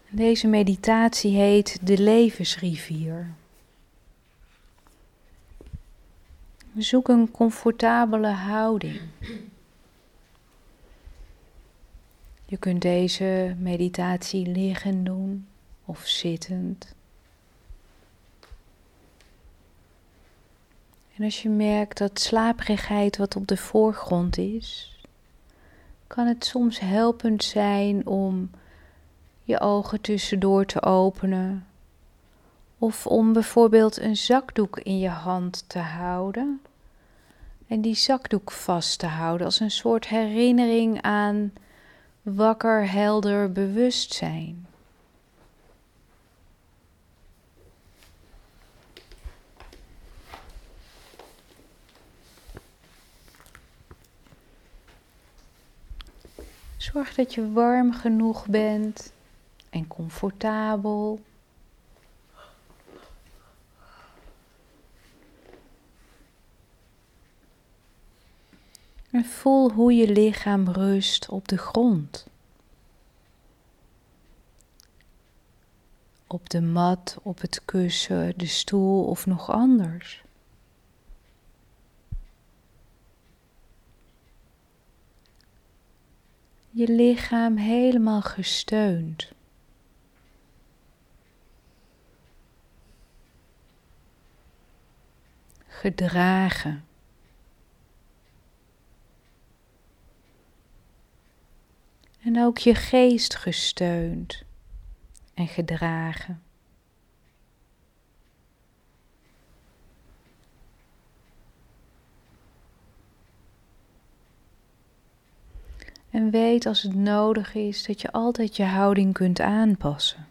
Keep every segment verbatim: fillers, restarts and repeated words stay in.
Deze meditatie heet de levensrivier. Zoek een comfortabele houding. Je kunt deze meditatie liggend doen of zittend. En als je merkt dat slaperigheid wat op de voorgrond is, kan het soms helpend zijn om je ogen tussendoor te openen. Of om bijvoorbeeld een zakdoek in je hand te houden. En die zakdoek vast te houden als een soort herinnering aan wakker, helder bewustzijn. Zorg dat je warm genoeg bent en comfortabel. En voel hoe je lichaam rust op de grond. Op de mat, op het kussen, de stoel of nog anders. Je lichaam helemaal gesteund. Gedragen. En ook je geest gesteund en gedragen. En weet als het nodig is dat je altijd je houding kunt aanpassen.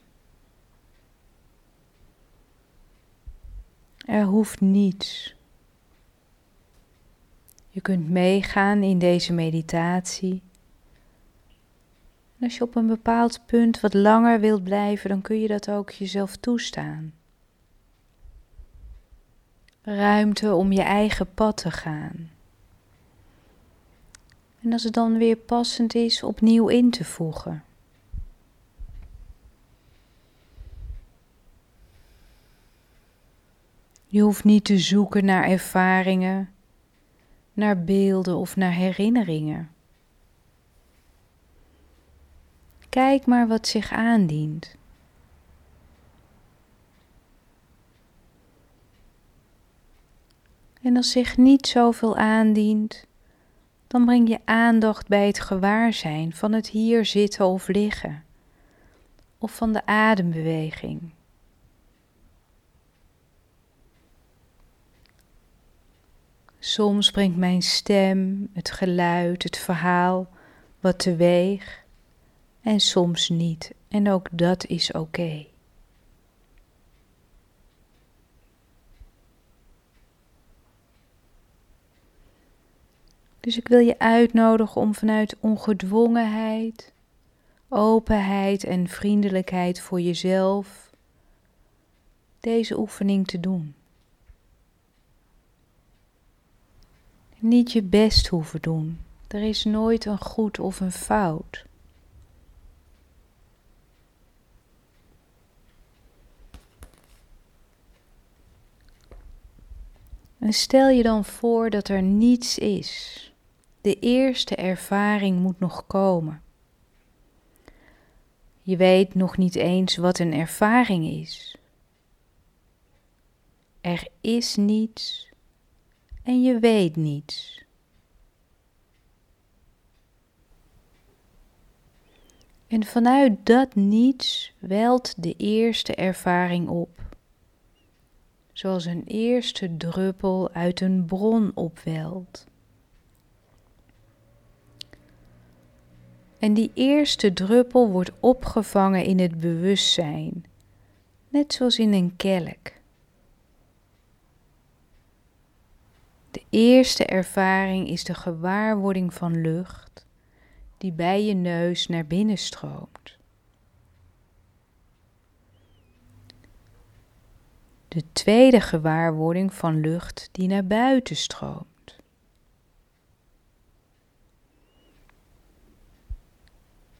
Er hoeft niets. Je kunt meegaan in deze meditatie. En als je op een bepaald punt wat langer wilt blijven, dan kun je dat ook jezelf toestaan. Ruimte om je eigen pad te gaan. En als het dan weer passend is, opnieuw in te voegen. Je hoeft niet te zoeken naar ervaringen, naar beelden of naar herinneringen. Kijk maar wat zich aandient. En als zich niet zoveel aandient, dan breng je aandacht bij het gewaarzijn van het hier zitten of liggen, of van de adembeweging. Soms brengt mijn stem, het geluid, het verhaal wat teweeg en soms niet. En ook dat is oké. Okay. Dus ik wil je uitnodigen om vanuit ongedwongenheid, openheid en vriendelijkheid voor jezelf deze oefening te doen. Niet je best hoeven doen. Er is nooit een goed of een fout. En stel je dan voor dat er niets is. De eerste ervaring moet nog komen. Je weet nog niet eens wat een ervaring is. Er is niets en je weet niets. En vanuit dat niets welt de eerste ervaring op. Zoals een eerste druppel uit een bron opwelt. En die eerste druppel wordt opgevangen in het bewustzijn, net zoals in een kelk. De eerste ervaring is de gewaarwording van lucht die bij je neus naar binnen stroomt. De tweede gewaarwording van lucht die naar buiten stroomt.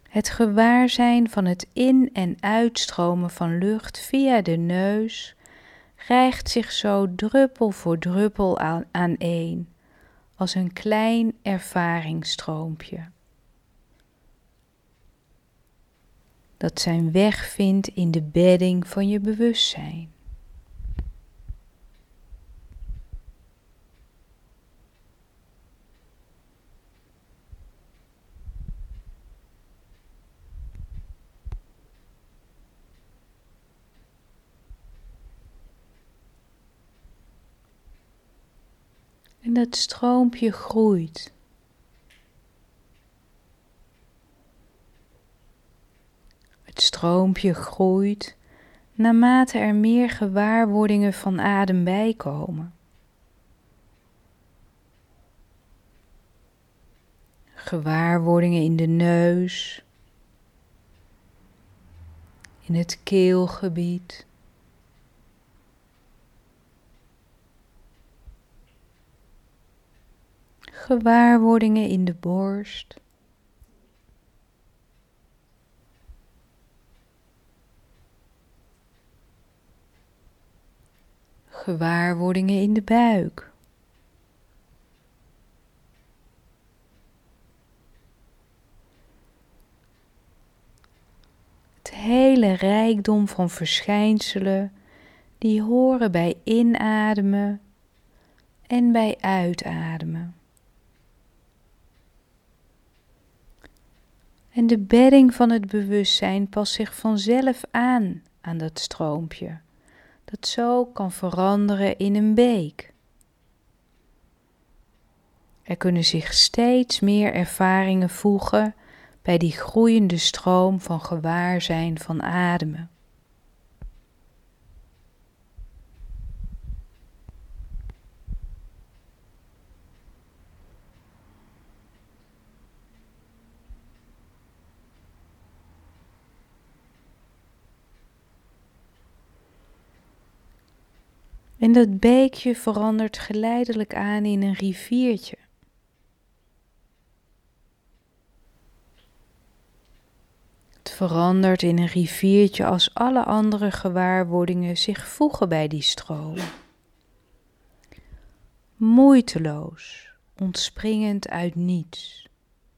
Het gewaarzijn van het in- en uitstromen van lucht via de neus rijgt zich zo druppel voor druppel aan, aaneen, als een klein ervaringsstroompje, dat zijn weg vindt in de bedding van je bewustzijn. En dat stroompje groeit. Het stroompje groeit naarmate er meer gewaarwordingen van adem bij komen. Gewaarwordingen in de neus, in het keelgebied. Gewaarwordingen in de borst. Gewaarwordingen in de buik. Het hele rijkdom van verschijnselen die horen bij inademen en bij uitademen. En de bedding van het bewustzijn past zich vanzelf aan aan dat stroompje, dat zo kan veranderen in een beek. Er kunnen zich steeds meer ervaringen voegen bij die groeiende stroom van gewaarzijn van ademen. En dat beekje verandert geleidelijk aan in een riviertje. Het verandert in een riviertje als alle andere gewaarwordingen zich voegen bij die stroom. Moeiteloos, ontspringend uit niets.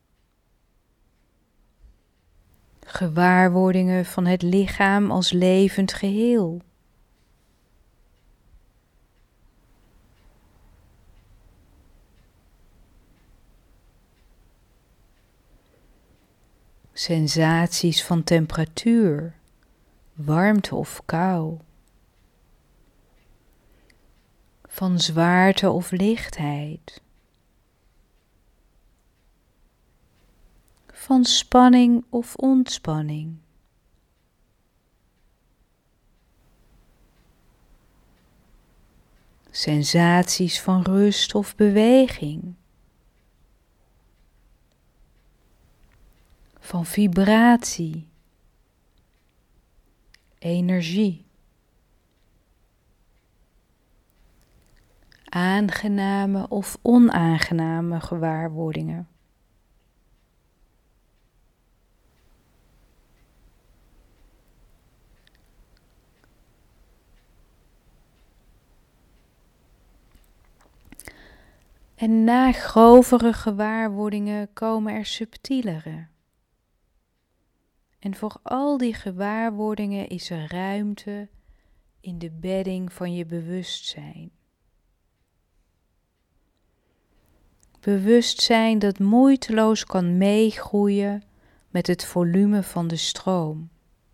Gewaarwordingen van het lichaam als levend geheel. Sensaties van temperatuur, warmte of kou. Van zwaarte of lichtheid. Van spanning of ontspanning. Sensaties van rust of beweging. Van vibratie, energie, aangename of onaangename gewaarwordingen. En na grovere gewaarwordingen komen er subtielere. En voor al die gewaarwordingen is er ruimte in de bedding van je bewustzijn. Bewustzijn dat moeiteloos kan meegroeien met het volume van de stroom.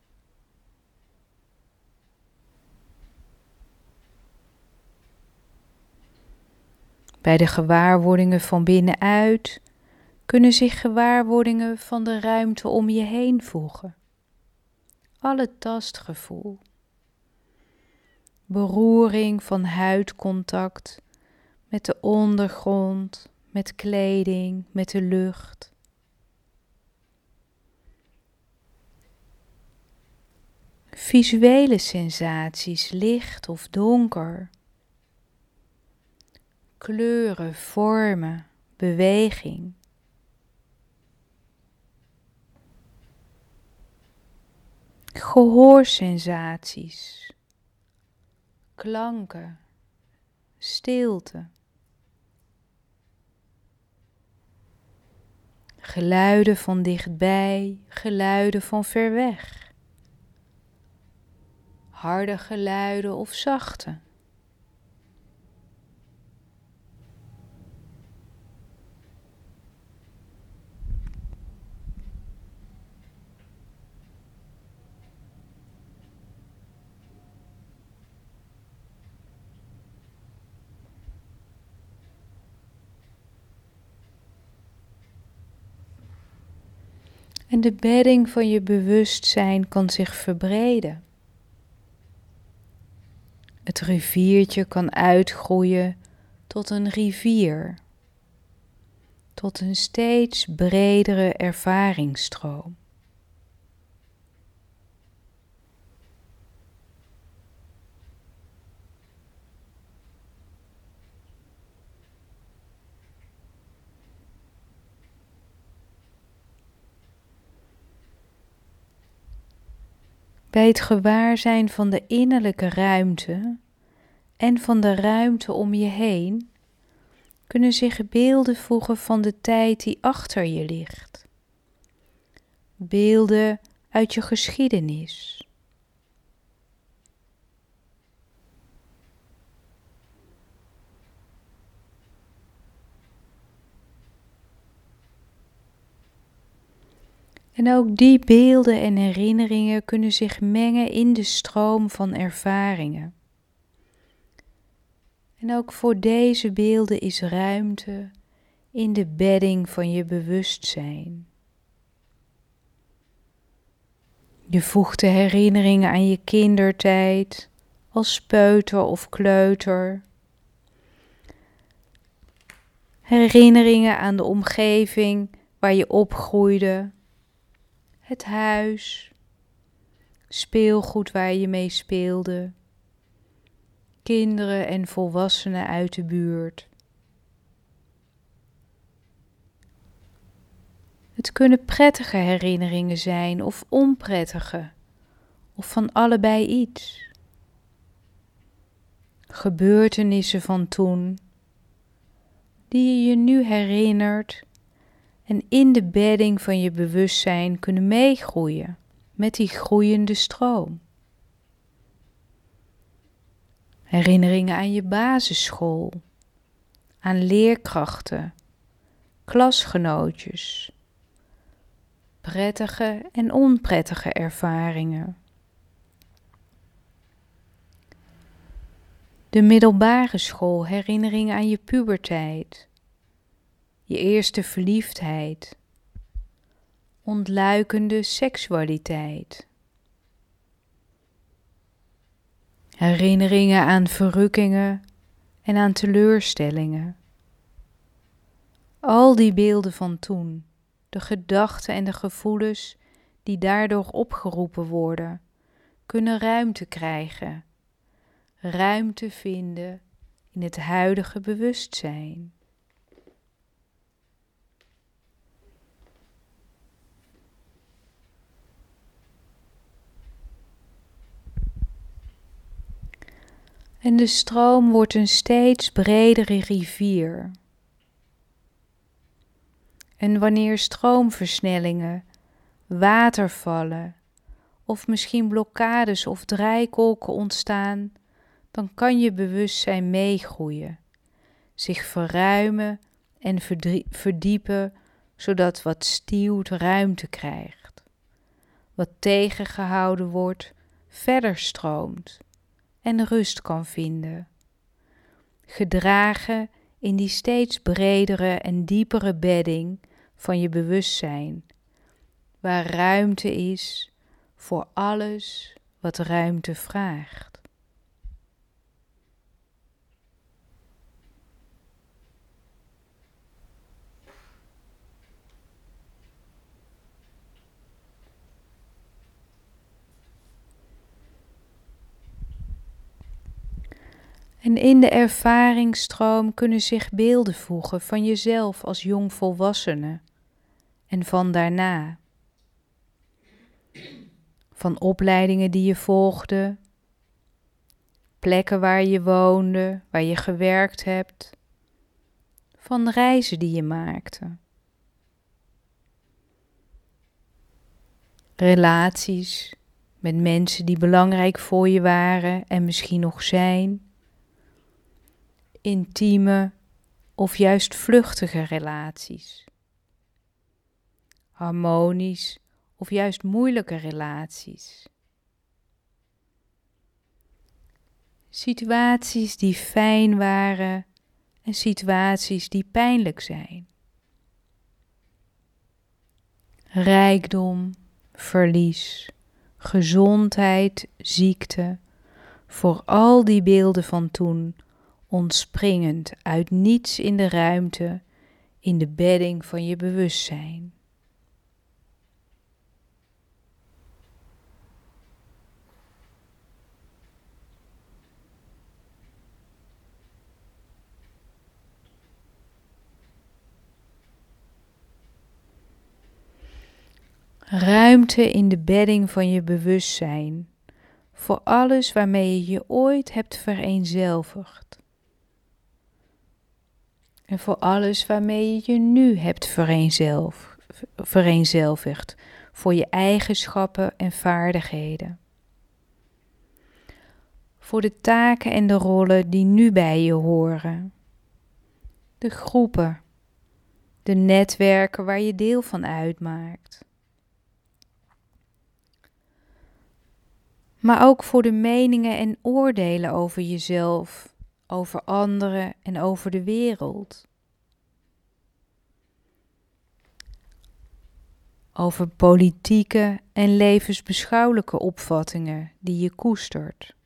Bij de gewaarwordingen van binnenuit kunnen zich gewaarwordingen van de ruimte om je heen voegen. Alle tastgevoel. Beroering van huidcontact met de ondergrond, met kleding, met de lucht. Visuele sensaties, licht of donker. Kleuren, vormen, beweging. gehoorsensaties, klanken, stilte, geluiden van dichtbij, geluiden van ver weg, harde geluiden of zachte. En de bedding van je bewustzijn kan zich verbreden. Het riviertje kan uitgroeien tot een rivier, tot een steeds bredere ervaringsstroom. Bij het gewaarzijn van de innerlijke ruimte en van de ruimte om je heen kunnen zich beelden voegen van de tijd die achter je ligt. Beelden uit je geschiedenis. En ook die beelden en herinneringen kunnen zich mengen in de stroom van ervaringen. En ook voor deze beelden is ruimte in de bedding van je bewustzijn. Je voegt de herinneringen aan je kindertijd, als peuter of kleuter. Herinneringen aan de omgeving waar je opgroeide. Het huis, speelgoed waar je mee speelde, kinderen en volwassenen uit de buurt. Het kunnen prettige herinneringen zijn of onprettige, of van allebei iets. Gebeurtenissen van toen, die je je nu herinnert en in de bedding van je bewustzijn kunnen meegroeien met die groeiende stroom. Herinneringen aan je basisschool, aan leerkrachten, klasgenootjes, prettige en onprettige ervaringen. De middelbare school, herinneringen aan je puberteit, je eerste verliefdheid, ontluikende seksualiteit. Herinneringen aan verrukkingen en aan teleurstellingen. Al die beelden van toen, de gedachten en de gevoelens die daardoor opgeroepen worden, kunnen ruimte krijgen, ruimte vinden in het huidige bewustzijn. En de stroom wordt een steeds bredere rivier. En wanneer stroomversnellingen, watervallen of misschien blokkades of draaikolken ontstaan, dan kan je bewustzijn meegroeien, zich verruimen en verdiepen, zodat wat stuwt ruimte krijgt. Wat tegengehouden wordt, verder stroomt en rust kan vinden. Gedragen in die steeds bredere en diepere bedding van je bewustzijn, waar ruimte is voor alles wat ruimte vraagt. En in de ervaringsstroom kunnen zich beelden voegen van jezelf als jongvolwassene en van daarna. van opleidingen die je volgde, plekken waar je woonde, waar je gewerkt hebt, van reizen die je maakte. Relaties met mensen die belangrijk voor je waren en misschien nog zijn. Intieme of juist vluchtige relaties. Harmonisch of juist moeilijke relaties. Situaties die fijn waren en situaties die pijnlijk zijn. Rijkdom, verlies, gezondheid, ziekte, voor al die beelden van toen, ontspringend uit niets in de ruimte, in de bedding van je bewustzijn. Ruimte in de bedding van je bewustzijn, voor alles waarmee je je ooit hebt vereenzelvigd. En voor alles waarmee je je nu hebt vereenzelv, vereenzelvigd, voor je eigenschappen en vaardigheden. Voor de taken en de rollen die nu bij je horen. De groepen, de netwerken waar je deel van uitmaakt. Maar ook voor de meningen en oordelen over jezelf, over anderen en over de wereld. Over politieke en levensbeschouwelijke opvattingen die je koestert.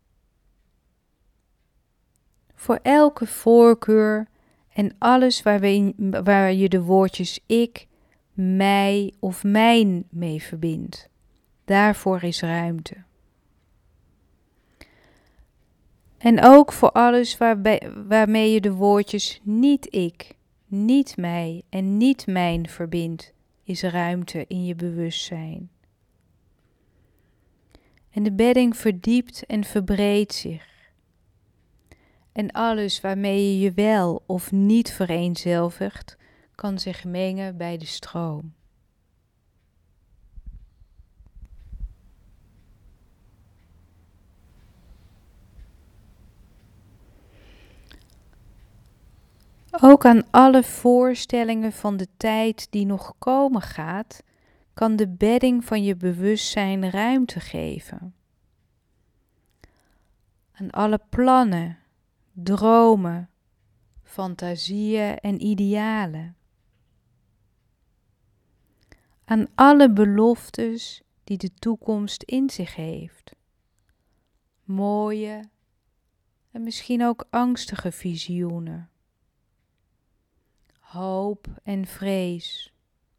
Voor elke voorkeur en alles waar, we, waar je de woordjes ik, mij of mijn mee verbindt. Daarvoor is ruimte. En ook voor alles waarbij, waarmee je de woordjes niet ik, niet mij en niet mijn verbindt, is ruimte in je bewustzijn. En de bedding verdiept en verbreedt zich. En alles waarmee je je wel of niet vereenzelvigt, kan zich mengen bij de stroom. Ook aan alle voorstellingen van de tijd die nog komen gaat, kan de bedding van je bewustzijn ruimte geven. Aan alle plannen, dromen, fantasieën en idealen. Aan alle beloftes die de toekomst in zich heeft. Mooie en misschien ook angstige visioenen. Hoop en vrees.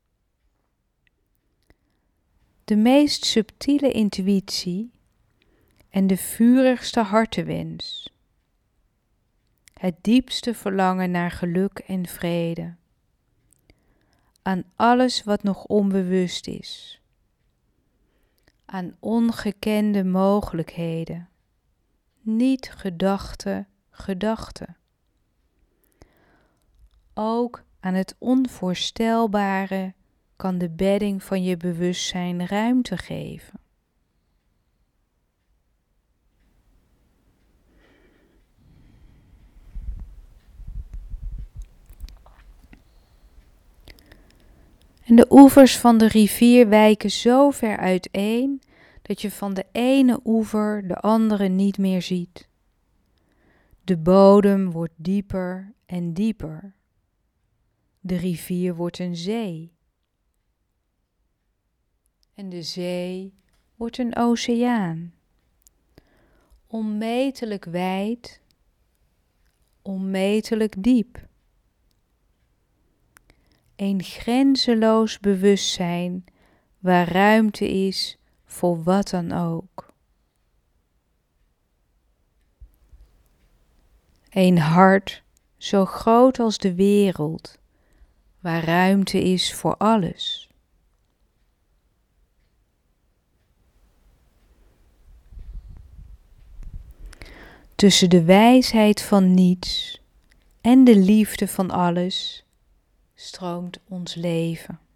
De meest subtiele intuïtie en de vurigste hartenwens. Het diepste verlangen naar geluk en vrede. Aan alles wat nog onbewust is. Aan ongekende mogelijkheden. Niet gedachte, gedachten. Ook aan het onvoorstelbare kan de bedding van je bewustzijn ruimte geven. En de oevers van de rivier wijken zo ver uiteen dat je van de ene oever de andere niet meer ziet. De bodem wordt dieper en dieper. De rivier wordt een zee. En de zee wordt een oceaan. Onmetelijk wijd, onmetelijk diep. Een grenzeloos bewustzijn waar ruimte is voor wat dan ook. Een hart zo groot als de wereld, waar ruimte is voor alles. Tussen de wijsheid van niets en de liefde van alles stroomt ons leven.